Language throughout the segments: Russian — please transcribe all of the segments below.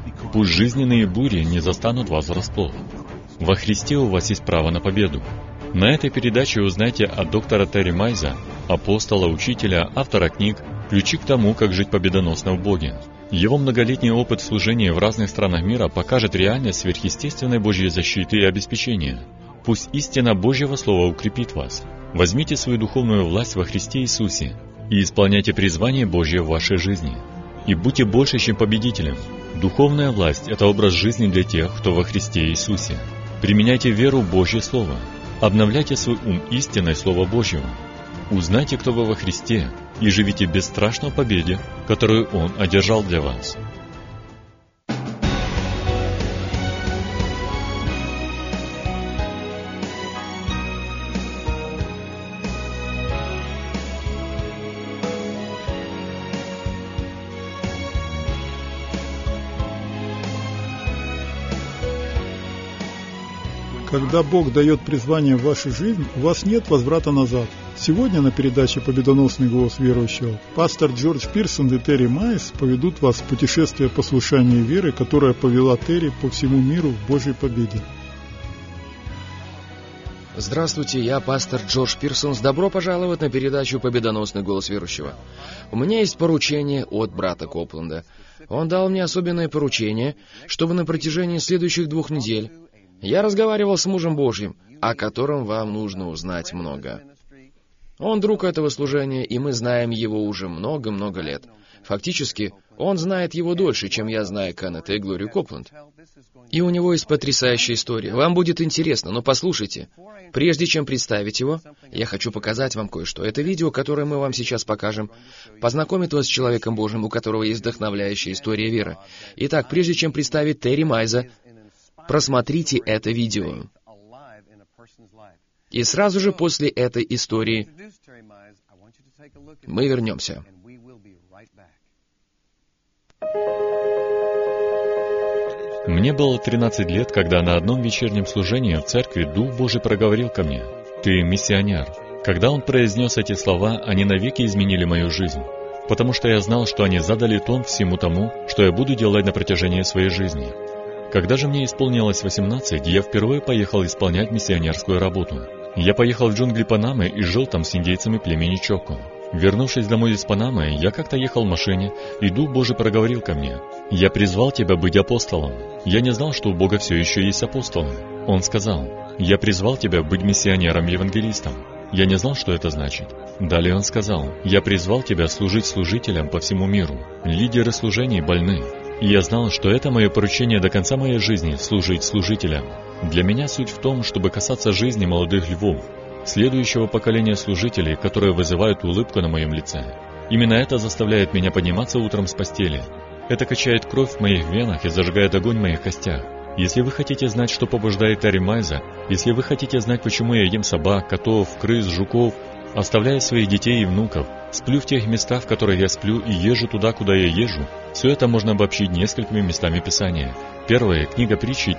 Пусть жизненные бури не застанут вас врасплох. Во Христе у вас есть право на победу. На этой передаче узнайте от доктора Терри Майза, апостола, учителя, автора книг «Ключи к тому, как жить победоносно в Боге». Его многолетний опыт служения в разных странах мира покажет реальность сверхъестественной Божьей защиты и обеспечения. Пусть истина Божьего Слова укрепит вас. Возьмите свою духовную власть во Христе Иисусе и исполняйте призвание Божье в вашей жизни. И будьте больше, чем победителем. Духовная власть – это образ жизни для тех, кто во Христе Иисусе. Применяйте веру в Божье Слово. Обновляйте свой ум истиной Слова Божьего. Узнайте, кто вы во Христе, и живите бесстрашно в победе, которую Он одержал для вас. Когда Бог дает призвание в вашу жизнь, у вас нет возврата назад. Сегодня на передаче «Победоносный голос верующего» пастор Джордж Пирсон и Терри Майс поведут вас в путешествие послушания и веры, которое повела Терри по всему миру в Божьей победе. Здравствуйте, я пастор Джордж Пирсон. Добро пожаловать на передачу «Победоносный голос верующего». У меня есть поручение от брата Копленда. Он дал мне особенное поручение, чтобы на протяжении следующих 2 недель я разговаривал с мужем Божьим, о котором вам нужно узнать много. Он друг этого служения, и мы знаем его уже много-много лет. Фактически, он знает его дольше, чем я знаю Кеннета и Глорию Копленд. И у него есть потрясающая история. Вам будет интересно, но послушайте. Прежде чем представить его, я хочу показать вам кое-что. Это видео, которое мы вам сейчас покажем, познакомит вас с человеком Божьим, у которого есть вдохновляющая история веры. Итак, прежде чем представить Терри Майза, просмотрите это видео. И сразу же после этой истории мы вернемся. Мне было 13 лет, когда на одном вечернем служении в церкви Дух Божий проговорил ко мне: «Ты миссионер». Когда Он произнес эти слова, они навеки изменили мою жизнь, потому что я знал, что они задали тон всему тому, что я буду делать на протяжении своей жизни. Когда же мне исполнилось 18, я впервые поехал исполнять миссионерскую работу. Я поехал в джунгли Панамы и жил там с индейцами племени Чоко. Вернувшись домой из Панамы, я как-то ехал в машине, и Дух Божий проговорил ко мне: «Я призвал тебя быть апостолом». Я не знал, что у Бога все еще есть апостолы. Он сказал: «Я призвал тебя быть миссионером-евангелистом». Я не знал, что это значит. Далее он сказал: «Я призвал тебя служить служителям по всему миру. Лидеры служений больны». И я знал, что это мое поручение до конца моей жизни — служить служителям. Для меня суть в том, чтобы касаться жизни молодых львов, следующего поколения служителей, которые вызывают улыбку на моем лице. Именно это заставляет меня подниматься утром с постели. Это качает кровь в моих венах и зажигает огонь в моих костях. Если вы хотите знать, что побуждает Терри Майза, если вы хотите знать, почему я ем собак, котов, крыс, жуков, оставляя своих детей и внуков, сплю в тех местах, в которых я сплю, и езжу туда, куда я езжу, все это можно обобщить несколькими местами Писания. Первое, книга Притчи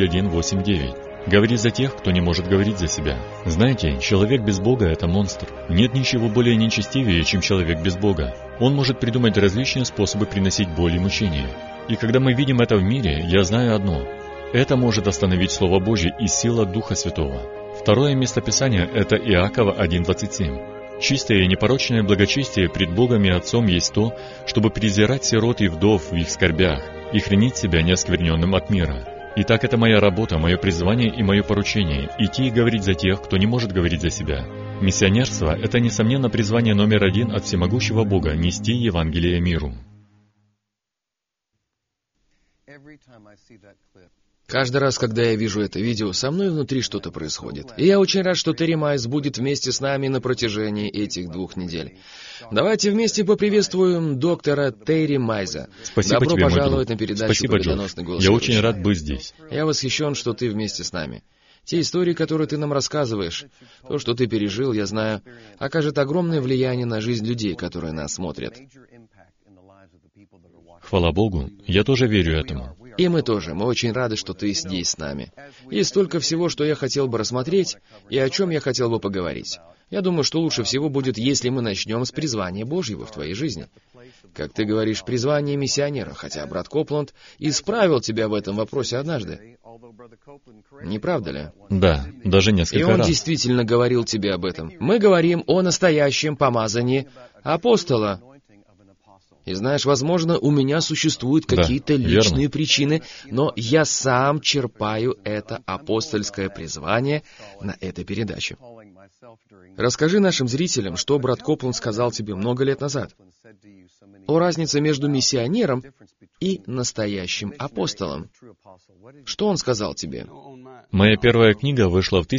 31:8-9. Говори за тех, кто не может говорить за себя. Знаете, человек без Бога — это монстр. Нет ничего более нечестивее, чем человек без Бога. Он может придумать различные способы приносить боль и мучения. И когда мы видим это в мире, я знаю одно: это может остановить Слово Божье и сила Духа Святого. Второе местописание — это Иакова 1:27. Чистое и непорочное благочестие пред Богом и Отцом есть то, чтобы презирать сирот и вдов в их скорбях и хранить себя неоскверненным от мира. Итак, это моя работа, мое призвание и мое поручение — идти и говорить за тех, кто не может говорить за себя. Миссионерство — это, несомненно, призвание номер 1 от всемогущего Бога — нести Евангелие миру. Каждый раз, когда я вижу это видео, со мной внутри что-то происходит. И я очень рад, что Терри Майс будет вместе с нами на протяжении этих 2 недель. Давайте вместе поприветствуем доктора Терри Майза. Спасибо Добро тебе, пожаловать мой друг. на передачу Спасибо, «Победоносный голос Я верующего». очень рад быть здесь. Я восхищен, что ты вместе с нами. Те истории, которые ты нам рассказываешь, то, что ты пережил, я знаю, окажет огромное влияние на жизнь людей, которые нас смотрят. Хвала Богу, я тоже верю этому. И мы тоже. Мы очень рады, что ты здесь с нами. Есть столько всего, что я хотел бы рассмотреть, и о чем я хотел бы поговорить. Я думаю, что лучше всего будет, если мы начнем с призвания Божьего в твоей жизни. как ты говоришь, призвание миссионера, хотя брат Копланд исправил тебя в этом вопросе однажды. Не правда ли? Да, даже несколько И он раз. действительно говорил тебе об этом. Мы говорим о настоящем помазании апостола. И знаешь, возможно, у меня существуют какие-то личные причины, но я сам черпаю это апостольское призвание на этой передаче. Расскажи нашим зрителям, что брат Копланд сказал тебе много лет назад о разнице между миссионером и настоящим апостолом. Что он сказал тебе? Моя первая книга вышла в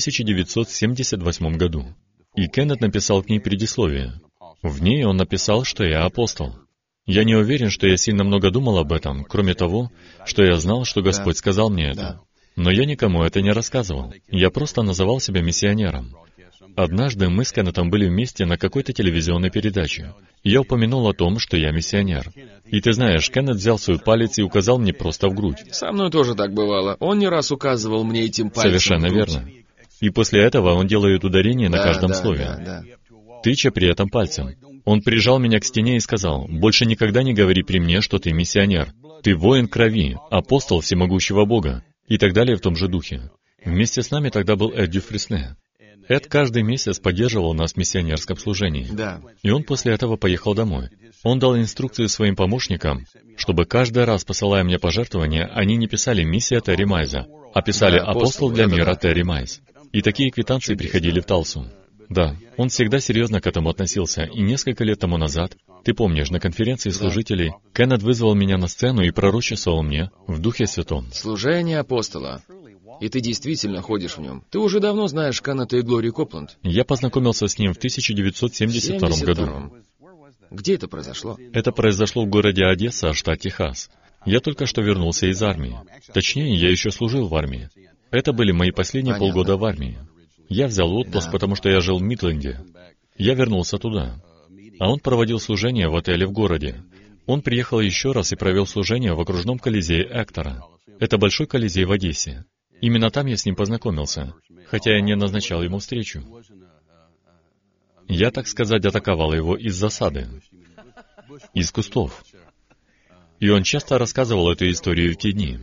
1978 году, и Кеннет написал к ней предисловие. В ней он написал, что я апостол. Я не уверен, что я сильно много думал об этом, кроме того, что я знал, что Господь сказал мне это. Но я никому это не рассказывал. Я просто называл себя миссионером. Однажды мы с Кеннетом были вместе на какой-то телевизионной передаче. Я упомянул о том, что я миссионер. И ты знаешь, Кеннет взял свой палец и указал мне просто в грудь. Со мной тоже так бывало. Он не раз указывал мне этим пальцем. Совершенно в грудь. верно. И после этого он делает ударение на каждом слове, Да. тыча при этом пальцем. Он прижал меня к стене и сказал: «Больше никогда не говори при мне, что ты миссионер. Ты воин крови, апостол всемогущего Бога». И так далее в том же духе. Вместе с нами тогда был Эд Дюфресне. Эд каждый месяц поддерживал нас в миссионерском служении. Да. И он после этого поехал домой. Он дал инструкцию своим помощникам, чтобы каждый раз, посылая мне пожертвования, они не писали «Миссия Терри Майза», а писали «Апостол для мира Терри Майз». И такие квитанции приходили в Талсу. Да, он всегда серьезно к этому относился, и несколько лет тому назад, ты помнишь, на конференции служителей, Кеннет вызвал меня на сцену и пророчествовал мне в Духе Святом. Служение апостола. И ты действительно ходишь в нем. Ты уже давно знаешь Кеннета и Глорию Копланд. Я познакомился с ним в 1972 году. Где это произошло? Это произошло в городе Одесса, штат Техас. Я только что вернулся из армии. Точнее, я еще служил в армии. Это были мои последние полгода в армии. Я взял отпуск, потому что я жил в Мидленде. Я вернулся туда. А он проводил служение в отеле в городе. Он приехал еще раз и провел служение в окружном колизее Эктора. Это большой колизей в Одессе. Именно там я с ним познакомился, хотя я не назначал ему встречу. Я, так сказать, атаковал его из засады, из кустов. И он часто рассказывал эту историю в те дни.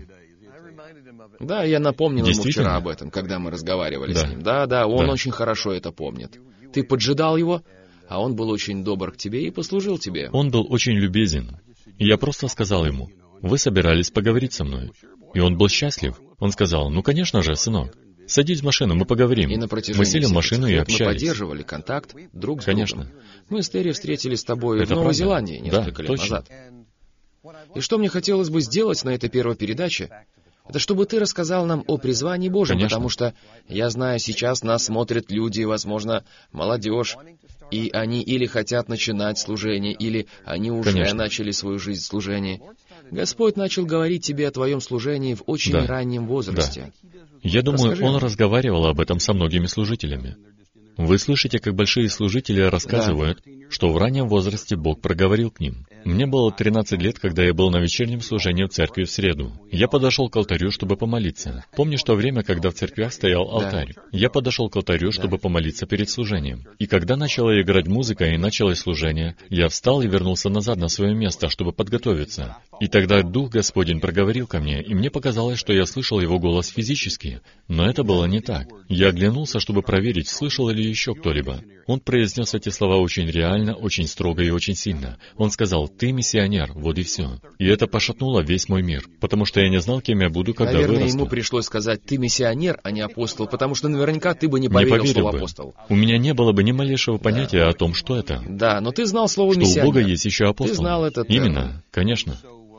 Да, я напомнил ему Действительно? вчера об этом, когда мы разговаривали Да. с ним. Да, он Да. очень хорошо это помнит. Ты поджидал его, а он был очень добр к тебе и послужил тебе. Он был очень любезен. И я просто сказал ему: «Вы собирались поговорить со мной». И он был счастлив. Он сказал: «Ну, конечно же, сынок. Садись в машину, мы поговорим». И на протяжении Мы сели в всех машину этих и лет мы общались. поддерживали контакт друг с Конечно. другом. Мы с Терри встретились с тобой Это в Новой правда. Зеландии несколько Да, лет точно. назад. И что мне хотелось бы сделать на этой первой передаче, это чтобы ты рассказал нам о призвании Божьем, Конечно. потому что, я знаю, сейчас нас смотрят люди, возможно, молодежь, и они или хотят начинать служение, или они уже Конечно. начали свою жизнь в служении. Господь начал говорить тебе о твоем служении в очень Да. раннем возрасте. Я думаю, Расскажи он нам. разговаривал об этом со многими служителями. Вы слышите, как большие служители рассказывают, что в раннем возрасте Бог проговорил к ним. Мне было 13 лет, когда я был на вечернем служении в церкви в среду. Я подошел к алтарю, чтобы помолиться. Помнишь то время, когда в церквях стоял алтарь? Я подошел к алтарю, чтобы помолиться перед служением. И когда начала играть музыка и началось служение, я встал и вернулся назад на свое место, чтобы подготовиться. И тогда Дух Господень проговорил ко мне, и мне показалось, что я слышал Его голос физически. Но это было не так. Я оглянулся, чтобы проверить, слышал ли еще кто-либо. Он произнес эти слова очень реально, очень строго и очень сильно. Он сказал: «Ты миссионер», вот и все. И это пошатнуло весь мой мир, потому что я не знал, кем я буду, когда Наверное, вырасту. ему пришлось сказать: ты миссионер, а не апостол, потому что наверняка ты бы не поверил в слово бы. апостол. У меня не было бы ни малейшего понятия о том, что это. Да, но ты знал слово Что миссионер. у Бога есть еще апостол. Ты знал это. Именно, конечно.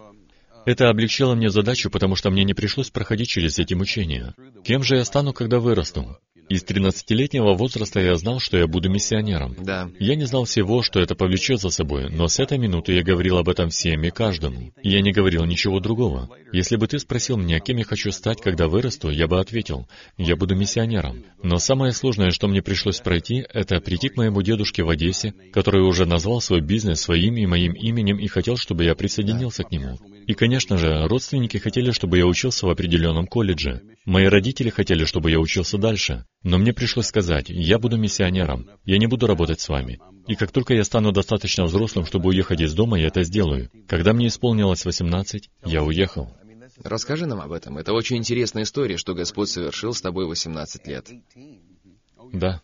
Это облегчило мне задачу, потому что мне не пришлось проходить через эти мучения. Кем же я стану, когда вырасту? Из 13-летнего возраста я знал, что я буду миссионером. Да. Я не знал всего, что это повлечет за собой, но с этой минуты я говорил об этом всем и каждому. И я не говорил ничего другого. Если бы ты спросил меня, кем я хочу стать, когда вырасту, я бы ответил: я буду миссионером. Но самое сложное, что мне пришлось пройти, это прийти к моему дедушке в Одессе, который уже назвал свой бизнес своим и моим именем и хотел, чтобы я присоединился к нему. И, конечно же, родственники хотели, чтобы я учился в определенном колледже. Мои родители хотели, чтобы я учился дальше. Но мне пришлось сказать, я буду миссионером, я не буду работать с вами. И как только я стану достаточно взрослым, чтобы уехать из дома, я это сделаю. Когда мне исполнилось 18, я уехал. Расскажи нам об этом. Это очень интересная история, что Господь совершил с тобой 18 лет. Да.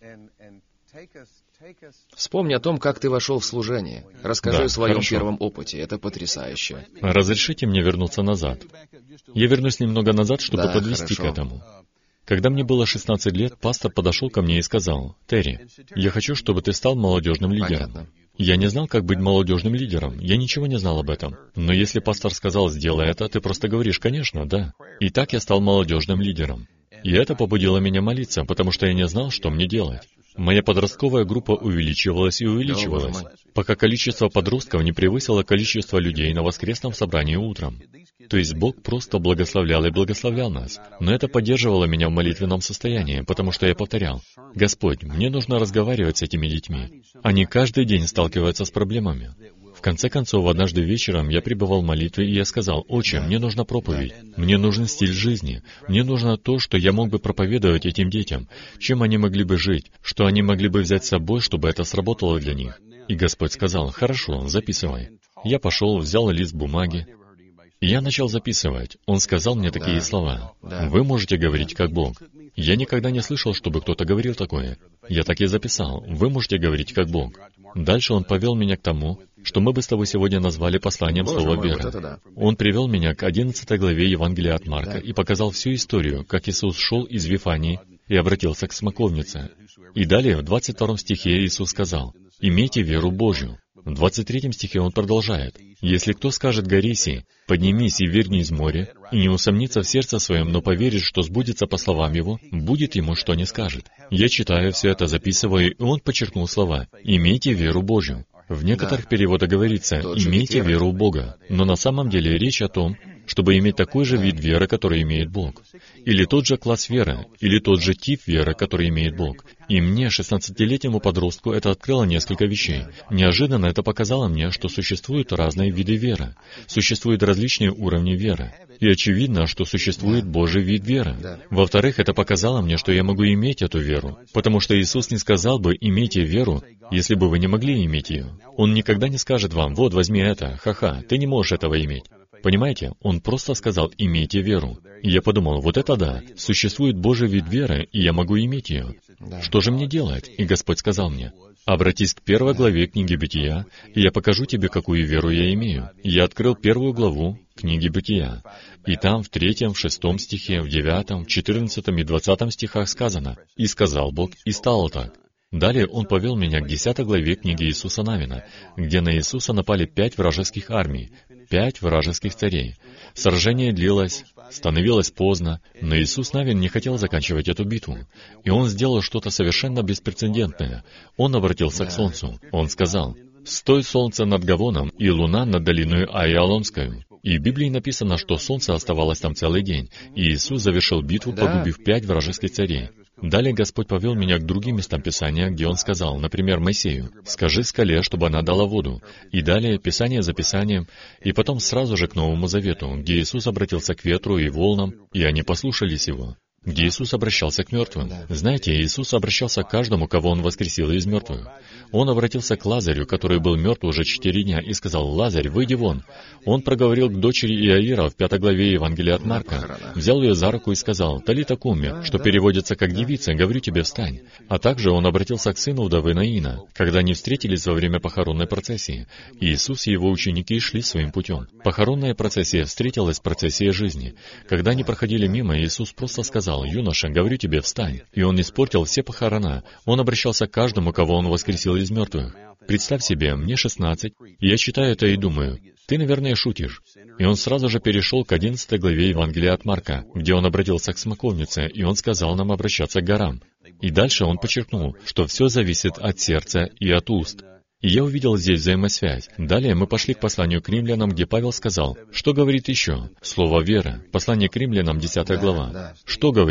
Вспомни о том, как ты вошел в служение. Расскажи Да, о своем хорошо. первом опыте. Это потрясающе. Разрешите мне вернуться назад. Я вернусь немного назад, чтобы Да, подвести хорошо. к этому. Когда мне было 16 лет, пастор подошел ко мне и сказал, «Терри, я хочу, чтобы ты стал молодежным лидером». Понятно. Я не знал, как быть молодежным лидером. Я ничего не знал об этом. Но если пастор сказал, сделай это, ты просто говоришь, конечно, да. И так я стал молодежным лидером. И это побудило меня молиться, потому что я не знал, что мне делать. Моя подростковая группа увеличивалась и увеличивалась, Боже мой. пока количество подростков не превысило количество людей на воскресном собрании утром. То есть Бог просто благословлял и благословлял нас. Но это поддерживало меня в молитвенном состоянии, потому что я повторял, «Господь, мне нужно разговаривать с этими детьми. Они каждый день сталкиваются с проблемами». В конце концов, однажды вечером я пребывал в молитве, и я сказал, «Отче, мне нужна проповедь, мне нужен стиль жизни, мне нужно то, что я мог бы проповедовать этим детям, чем они могли бы жить, что они могли бы взять с собой, чтобы это сработало для них». И Господь сказал, «Хорошо, записывай». Я пошел, взял лист бумаги, и я начал записывать. Он сказал мне такие слова, «Вы можете говорить как Бог». Я никогда не слышал, чтобы кто-то говорил такое. Я так и записал, «Вы можете говорить как Бог». Дальше он повел меня к тому, что мы бы с тобой сегодня назвали посланием Боже слова мой, веры. вот это да. Он привел меня к 11 главе Евангелия от Марка и показал всю историю, как Иисус шел из Вифании и обратился к смоковнице. И далее в 22 стихе Иисус сказал, «Имейте веру Божью». В 23 стихе он продолжает, «Если кто скажет горе сей, поднимись и верни из моря, и не усомнится в сердце своем, но поверит, что сбудется по словам его, будет ему, что не скажет». Я читаю все это, записываю, и он подчеркнул слова, «Имейте веру Божью». В некоторых переводах говорится Тот же «имейте вид веры. веру в Бога», но на самом деле речь о том, чтобы иметь такой же вид веры, который имеет Бог, или тот же класс веры, или тот же тип веры, который имеет Бог. И мне, 16-летнему подростку, это открыло несколько вещей. Неожиданно это показало мне, что существуют разные виды веры, существуют различные уровни веры, и очевидно, что существует Божий вид веры. Во-вторых, это показало мне, что я могу иметь эту веру, потому что Иисус не сказал бы «имейте веру», если бы вы не могли иметь ее. Он никогда не скажет вам «вот, возьми это, ха-ха, ты не можешь этого иметь». Понимаете? Он просто сказал «имейте веру». И я подумал, вот это да, существует Божий вид веры, и я могу иметь ее. Что же мне делать? И Господь сказал мне, обратись к 1 главе книги Бытия, и я покажу тебе, какую веру я имею. И я открыл 1 главу книги Бытия. И там в 3, в 6 стихе, в 9, в 14 и 20 стихах сказано «И сказал Бог, и стало так». Далее он повел меня к 10 главе книги Иисуса Навина, где на Иисуса напали 5 вражеских армий, 5 вражеских царей. Сражение длилось, становилось поздно, но Иисус Навин не хотел заканчивать эту битву. И он сделал что-то совершенно беспрецедентное. Он обратился к солнцу. Он сказал, «Стой, солнце, над Гавоном, и луна над долиной Айалонскою». И в Библии написано, что солнце оставалось там целый день, и Иисус завершил битву, погубив 5 вражеских царей. Далее Господь повел меня к другим местам Писания, где Он сказал, например, Моисею, «Скажи скале, чтобы она дала воду». И далее Писание за Писанием, и потом сразу же к Новому Завету, где Иисус обратился к ветру и волнам, и они послушались Его. Где Иисус обращался к мертвым. Знаете, Иисус обращался к каждому, кого Он воскресил из мертвых. Он обратился к Лазарю, который был мертв уже 4 дня, и сказал, «Лазарь, выйди вон». Он проговорил к дочери Иаира в 5 главе Евангелия от Марка, взял ее за руку и сказал, «Талита куми», что переводится как «девица, говорю тебе, встань». А также он обратился к сыну вдовы Наина, когда они встретились во время похоронной процессии. И Иисус и его ученики шли своим путем. Похоронная процессия встретилась с процессией жизни. Когда они проходили мимо, Иисус просто сказал, «Юноша, говорю тебе, встань». И он испортил все похорона. Он обращался к каждому, кого он воскресил из мертвых. Представь себе, мне 16, и я читаю это и думаю, ты, наверное, шутишь. И он сразу же перешел к 11 главе Евангелия от Марка, где он обратился к смоковнице, и он сказал нам обращаться к горам. И дальше он подчеркнул, что все зависит от сердца и от уст. И я увидел здесь взаимосвязь. Далее мы пошли к посланию к римлянам, где Павел сказал, что говорит еще? Слово «вера». Послание к римлянам, 10 глава. Что говорит?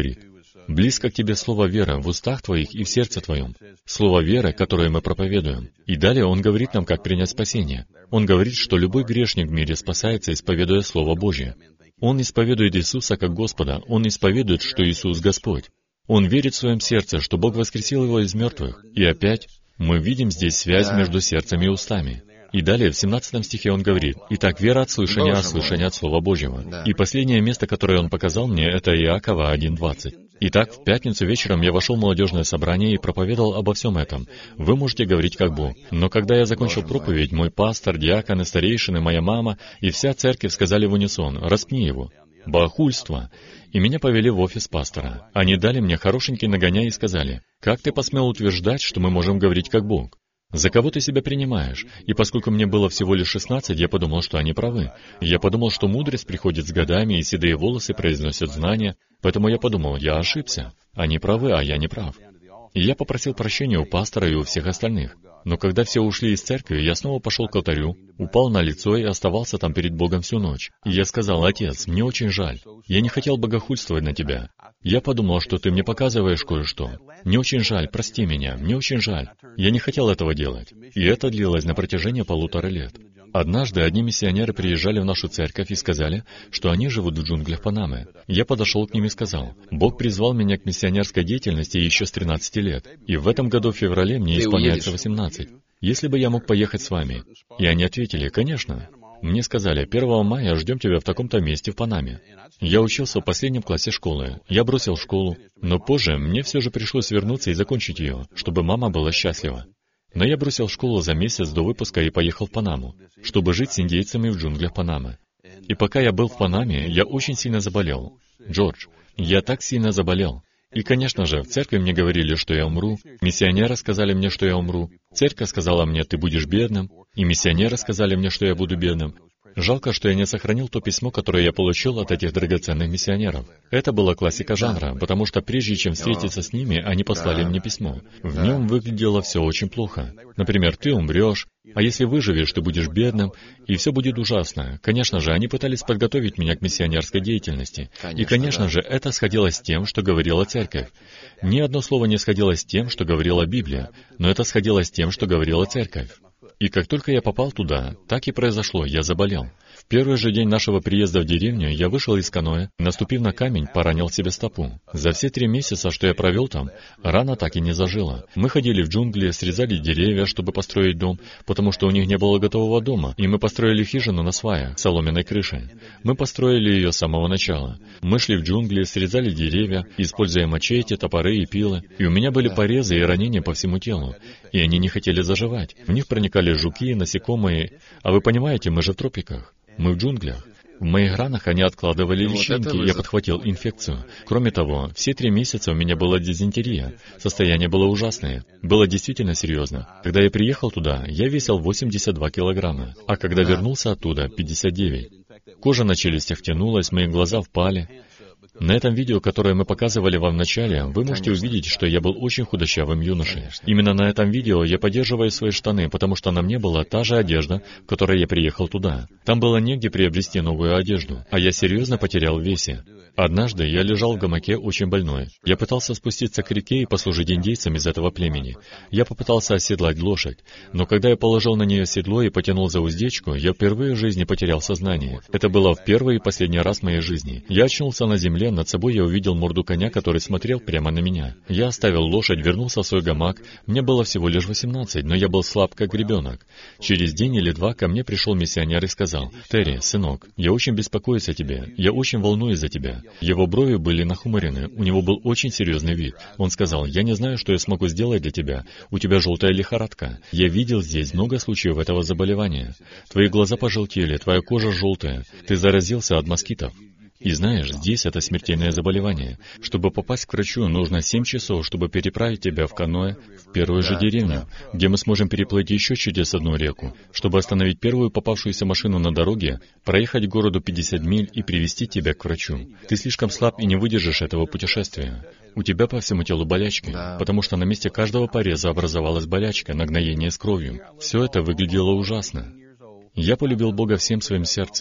Близко к тебе слово «вера» в устах твоих и в сердце твоем. Слово «вера», которое мы проповедуем. И далее он говорит нам, как принять спасение. Он говорит, что любой грешник в мире спасается, исповедуя Слово Божье. Он исповедует Иисуса как Господа. Он исповедует, что Иисус Господь. Он верит в своем сердце, что Бог воскресил его из мертвых. И опять мы видим здесь связь между сердцем и устами. И далее в 17 стихе он говорит: «Итак, вера от слышания, а слышание от Слова Божьего». Да. И последнее место, которое он показал мне, это Иакова 1:20. Итак, в пятницу вечером я вошел в молодежное собрание и проповедовал обо всем этом. Вы можете говорить как Бог. Но когда я закончил проповедь, мой пастор, диаконы, старейшины, моя мама и вся церковь сказали в унисон: «Распни его». Богохульство. И меня повели в офис пастора. Они дали мне хорошенький нагоняй и сказали: «Как ты посмел утверждать, что мы можем говорить как Бог? За кого ты себя принимаешь?» И поскольку мне было всего лишь 16, я подумал, что они правы. Я подумал, что мудрость приходит с годами, и седые волосы произносят знания. Поэтому я подумал, я ошибся. Они правы, а я не прав. И я попросил прощения у пастора и у всех остальных. Но когда все ушли из церкви, я снова пошел к алтарю, упал на лицо и оставался там перед Богом всю ночь. И я сказал: «Отец, мне очень жаль. Я не хотел богохульствовать на тебя. Я подумал, что ты мне показываешь кое-что. Мне очень жаль, прости меня, мне очень жаль. Я не хотел этого делать». И это длилось на протяжении 1,5 лет. Однажды одни миссионеры приезжали в нашу церковь и сказали, что они живут в джунглях Панамы. Я подошел к ним и сказал: «Бог призвал меня к миссионерской деятельности еще с 13 лет, и в этом году в феврале мне исполняется 18. Если бы я мог поехать с вами?» И они ответили: «Конечно». Мне сказали: «1 мая ждем тебя в таком-то месте в Панаме». Я учился в последнем классе школы. Я бросил школу, но позже мне все же пришлось вернуться и закончить ее, чтобы мама была счастлива. Но я бросил школу за месяц до выпуска и поехал в Панаму, чтобы жить с индейцами в джунглях Панамы. И пока я был в Панаме, я очень сильно заболел. Джордж, я так сильно заболел. И, конечно же, в церкви мне говорили, что я умру, миссионеры сказали мне, что я умру, церковь сказала мне: «Ты будешь бедным», и миссионеры сказали мне, что я буду бедным. Жалко, что я не сохранил то письмо, которое я получил от этих драгоценных миссионеров. Это была классика жанра, потому что прежде чем встретиться с ними, они послали мне письмо. В нем выглядело все очень плохо. Например, «Ты умрешь», а если выживешь, ты будешь бедным, и все будет ужасно. Конечно же, они пытались подготовить меня к миссионерской деятельности. И, конечно же, это сходилось с тем, что говорила церковь. Ни одно слово не сходилось с тем, что говорила Библия, но это сходилось с тем, что говорила церковь. И как только я попал туда, так и произошло, я заболел. В первый же день нашего приезда в деревню я вышел из каноэ, наступив на камень, поранил себе стопу. За все 3 месяца, что я провел там, рана так и не зажила. Мы ходили в джунгли, срезали деревья, чтобы построить дом, потому что у них не было готового дома, и мы построили хижину на сваях, соломенной крышей. Мы построили ее с самого начала. Мы шли в джунгли, срезали деревья, используя мачете, топоры и пилы, и у меня были порезы и ранения по всему телу, и они не хотели заживать. В них проникали жуки, насекомые, а вы понимаете, мы же в тропиках. Мы в джунглях. В моих ранах они откладывали личинки, и я подхватил инфекцию. Кроме того, все 3 месяца у меня была дизентерия. Состояние было ужасное. Было действительно серьезно. Когда я приехал туда, я весил 82 килограмма, а когда вернулся оттуда, 59. Кожа на челюстях тянулась, мои глаза впали. На этом видео, которое мы показывали вам в начале, вы можете увидеть, что я был очень худощавым юношей. Именно на этом видео я поддерживаю свои штаны, потому что на мне была та же одежда, в которой я приехал туда. Там было негде приобрести новую одежду, а я серьезно потерял в весе. Однажды я лежал в гамаке очень больной. Я пытался спуститься к реке и послужить индейцам из этого племени. Я попытался оседлать лошадь, но когда я положил на нее седло и потянул за уздечку, я впервые в жизни потерял сознание. Это было в первый и последний раз в моей жизни. Я очнулся на земле, над собой я увидел морду коня, который смотрел прямо на меня. Я оставил лошадь, вернулся в свой гамак. Мне было всего лишь 18, но я был слаб, как ребенок. Через день или 2 ко мне пришел миссионер и сказал: «Терри, сынок, я очень беспокоюсь о тебе. Я очень волнуюсь за тебя». Его брови были нахмурены, у него был очень серьезный вид. Он сказал: «Я не знаю, что я смогу сделать для тебя. У тебя желтая лихорадка. Я видел здесь много случаев этого заболевания. Твои глаза пожелтели, твоя кожа желтая. Ты заразился от москитов. И знаешь, здесь это смертельное заболевание. Чтобы попасть к врачу, нужно 7 часов, чтобы переправить тебя в каноэ в первую же деревню, где мы сможем переплыть еще через одну реку, чтобы остановить первую попавшуюся машину на дороге, проехать к городу 50 миль и привезти тебя к врачу. Ты слишком слаб и не выдержишь этого путешествия. У тебя по всему телу болячки, потому что на месте каждого пореза образовалась болячка, нагноение с кровью. Все это выглядело ужасно. Я полюбил Бога всем своим сердцем.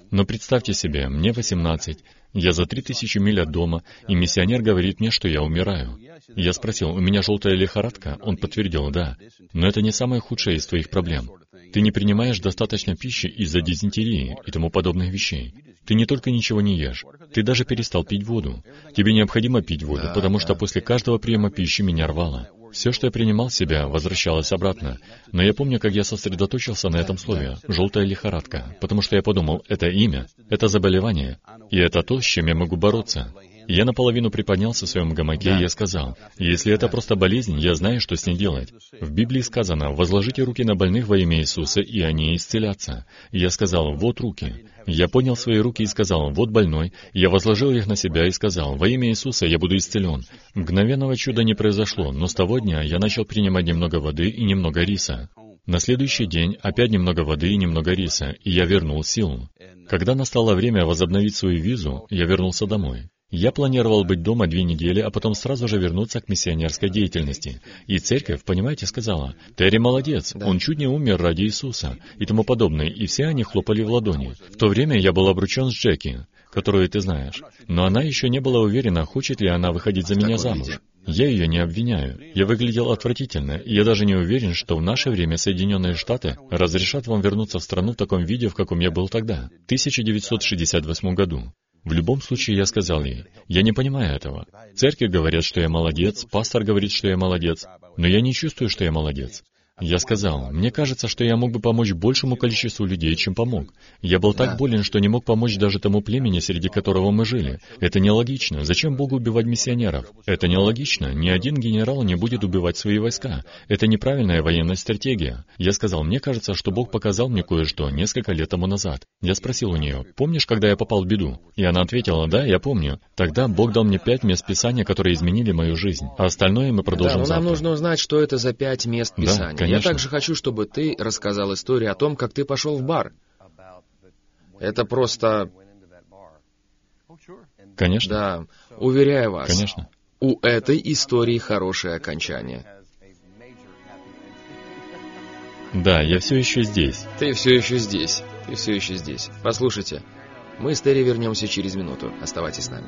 Но представьте себе, мне 18, я за 3000 миль от дома, и миссионер говорит мне, что я умираю. Я спросил, у меня желтая лихорадка? Он подтвердил, да. Но это не самая худшая из твоих проблем. Ты не принимаешь достаточно пищи из-за дизентерии и тому подобных вещей. Ты не только ничего не ешь, ты даже перестал пить воду. Тебе необходимо пить воду, потому что после каждого приема пищи меня рвало. Все, что я принимал в себя, возвращалось обратно. Но я помню, как я сосредоточился на этом слове «желтая лихорадка», потому что я подумал, это имя, это заболевание, и это то, с чем я могу бороться. Я наполовину приподнялся в своем гамаке, и я сказал, если это просто болезнь, я знаю, что с ней делать. В Библии сказано, возложите руки на больных во имя Иисуса, и они исцелятся. И я сказал, вот руки. Я поднял свои руки и сказал, вот больной. Я возложил их на себя и сказал, во имя Иисуса я буду исцелен. Мгновенного чуда не произошло, но с того дня я начал принимать немного воды и немного риса. На следующий день опять немного воды и немного риса, и я вернул силу. Когда настало время возобновить свою визу, я вернулся домой. Я планировал быть дома 2 недели, а потом сразу же вернуться к миссионерской деятельности. И церковь, понимаете, сказала, «Терри молодец, он чуть не умер ради Иисуса», и тому подобное, и все они хлопали в ладони. В то время я был обручен с Джеки, которую ты знаешь, но она еще не была уверена, хочет ли она выходить за меня замуж. Я ее не обвиняю. Я выглядел отвратительно, и я даже не уверен, что в наше время Соединенные Штаты разрешат вам вернуться в страну в таком виде, в каком я был тогда, в 1968 году. В любом случае, я сказал ей, я не понимаю этого. Церкви говорят, что я молодец, пастор говорит, что я молодец, но я не чувствую, что я молодец. Я сказал, мне кажется, что я мог бы помочь большему количеству людей, чем помог. Я был так болен, что не мог помочь даже тому племени, среди которого мы жили. Это нелогично. Зачем Богу убивать миссионеров? Это нелогично. Ни один генерал не будет убивать свои войска. Это неправильная военная стратегия. Я сказал, мне кажется, что Бог показал мне кое-что несколько лет тому назад. Я спросил у нее, помнишь, когда я попал в беду? И она ответила, да, я помню. Тогда Бог дал мне 5 мест Писания, которые изменили мою жизнь. А остальное мы продолжим завтра. Нам нужно узнать, что это за 5 мест Писания. Да, конечно. Я также хочу, чтобы ты рассказал историю о том, как ты пошел в бар. Это просто... Конечно. Да, уверяю вас. Конечно. У этой истории хорошее окончание. Да, я все еще здесь. Ты все еще здесь. Ты все еще здесь. Послушайте, мы с Терри вернемся через минуту. Оставайтесь с нами.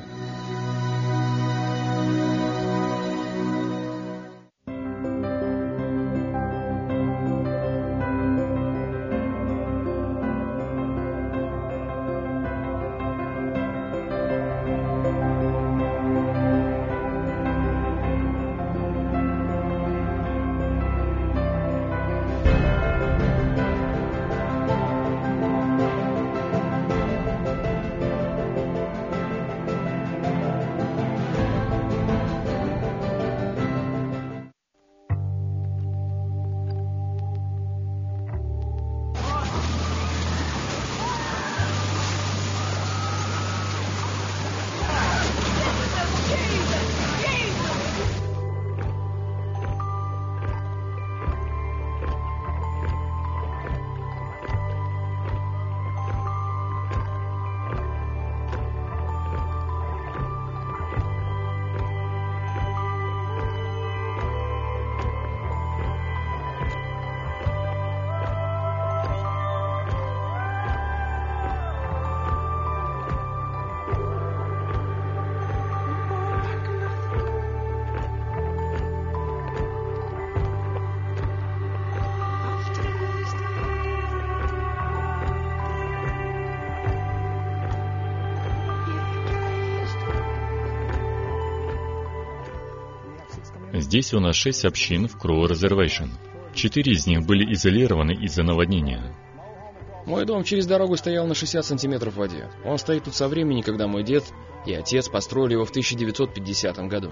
Здесь у нас 6 общин в Crow Reservation. 4 из них были изолированы из-за наводнения. Мой дом через дорогу стоял на 60 сантиметров в воде. Он стоит тут со времени, когда мой дед и отец построили его в 1950 году.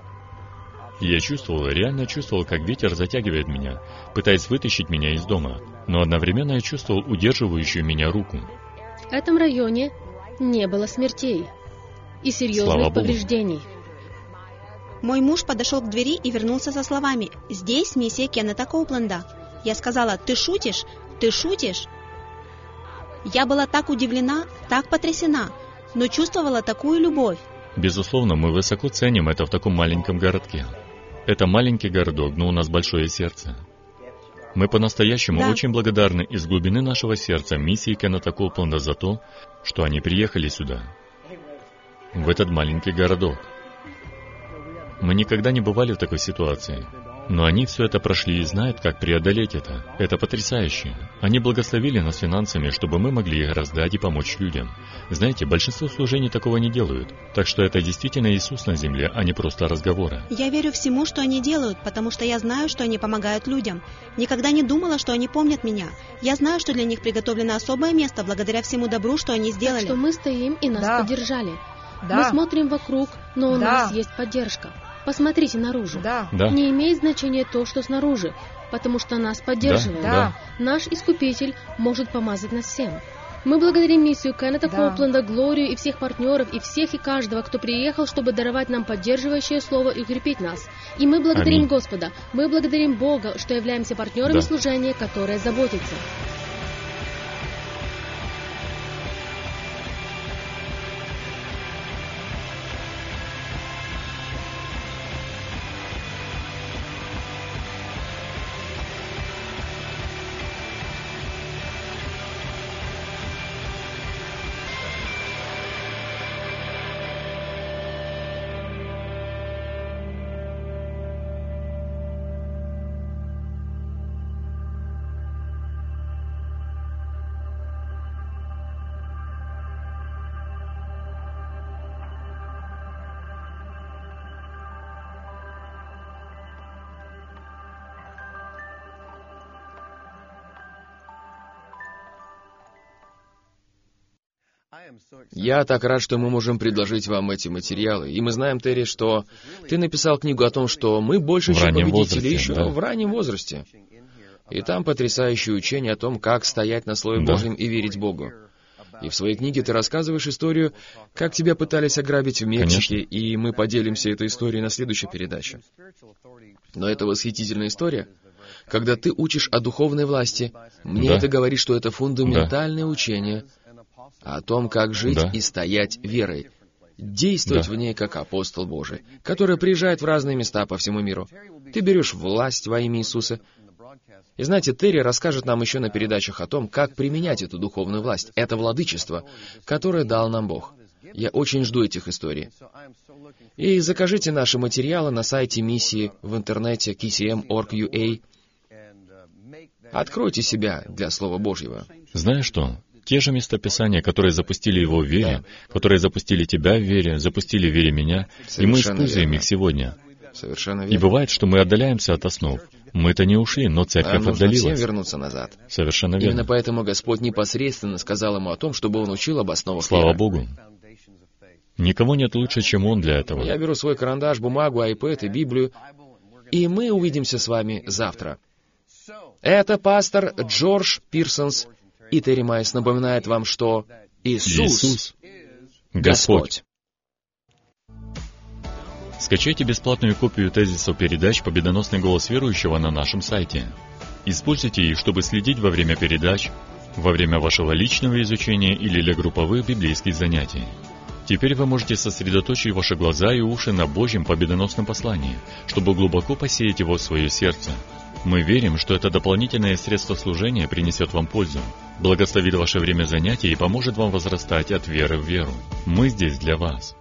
Я реально чувствовал, как ветер затягивает меня, пытаясь вытащить меня из дома, но одновременно я чувствовал удерживающую меня руку. В этом районе не было смертей и серьезных повреждений. Мой муж подошел к двери и вернулся со словами: «Здесь миссия Кеннета Коупленда». Я сказала: «Ты шутишь? Ты шутишь?» Я была так удивлена, так потрясена, но чувствовала такую любовь. Безусловно, мы высоко ценим это в таком маленьком городке. Это маленький городок, но у нас большое сердце. Мы по-настоящему очень благодарны из глубины нашего сердца миссии Кеннета Коупленда за то, что они приехали сюда, в этот маленький городок. Мы никогда не бывали в такой ситуации, но они все это прошли и знают, как преодолеть это. Это потрясающе. Они благословили нас финансами, чтобы мы могли их раздать и помочь людям. Знаете, большинство служений такого не делают. Так что это действительно Иисус на земле, а не просто разговоры. Я верю всему, что они делают, потому что я знаю, что они помогают людям. Никогда не думала, что они помнят меня. Я знаю, что для них приготовлено особое место, благодаря всему добру, что они сделали. Так что мы стоим и нас поддержали. Мы смотрим вокруг, но у нас есть поддержка. Посмотрите наружу. Не имеет значения то, что снаружи, потому что нас поддерживают. Наш Искупитель может помазать нас всем. Мы благодарим миссию Кеннета Коупленда, Глорию и всех партнеров, и всех и каждого, кто приехал, чтобы даровать нам поддерживающее слово и укрепить нас. И мы благодарим Господа, мы благодарим Бога, что являемся партнерами служения, которое заботится. Я так рад, что мы можем предложить вам эти материалы. И мы знаем, Терри, что ты написал книгу о том, что мы больше, чем победители, еще в раннем возрасте. И там потрясающее учение о том, как стоять на Слове Божьем и верить Богу. И в своей книге ты рассказываешь историю, как тебя пытались ограбить в Мексике, и мы поделимся этой историей на следующей передаче. Но это восхитительная история. Когда ты учишь о духовной власти, мне это говорит, что это фундаментальное учение о том, как жить и стоять верой, действовать в ней как апостол Божий, который приезжает в разные места по всему миру. Ты берешь власть во имя Иисуса. И знаете, Терри расскажет нам еще на передачах о том, как применять эту духовную власть, это владычество, которое дал нам Бог. Я очень жду этих историй. И закажите наши материалы на сайте миссии в интернете kcm.org.ua. Откройте себя для Слова Божьего. Знаешь что? Те же местописания, которые запустили его в вере, которые запустили тебя в вере, запустили в вере меня, и мы используем их сегодня. Совершенно верно. И бывает, что мы отдаляемся от основ. Мы-то не ушли, но церковь отдалилась. Нужно всем вернуться назад. Совершенно верно. Именно поэтому Господь непосредственно сказал ему о том, чтобы он учил об основах Слава веры. Богу. Никого нет лучше, чем он для этого. Я беру свой карандаш, бумагу, iPad и Библию, и мы увидимся с вами завтра. Это пастор Джордж Пирсонс, и Терри Майс напоминает вам, что Иисус Господь. Скачайте бесплатную копию тезисов передач «Победоносный голос верующего» на нашем сайте. Используйте их, чтобы следить во время передач, во время вашего личного изучения или для групповых библейских занятий. Теперь вы можете сосредоточить ваши глаза и уши на Божьем победоносном послании, чтобы глубоко посеять его в свое сердце. Мы верим, что это дополнительное средство служения принесет вам пользу, благословит ваше время занятий и поможет вам возрастать от веры в веру. Мы здесь для вас.